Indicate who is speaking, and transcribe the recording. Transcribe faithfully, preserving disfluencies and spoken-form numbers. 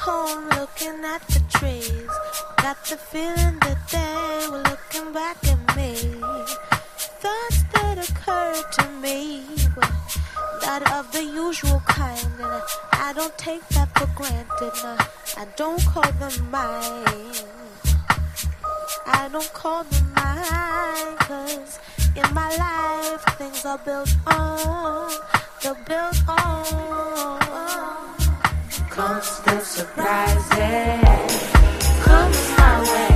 Speaker 1: home looking at the trees. Got the feeling that they were looking back at me. Thoughts that occurred to me were not of the usual kind, and I don't take that for granted. No, I don't call them mine. I don't call them mine, 'cause in my life things are built on, they're built on constant surprises. Comes my way.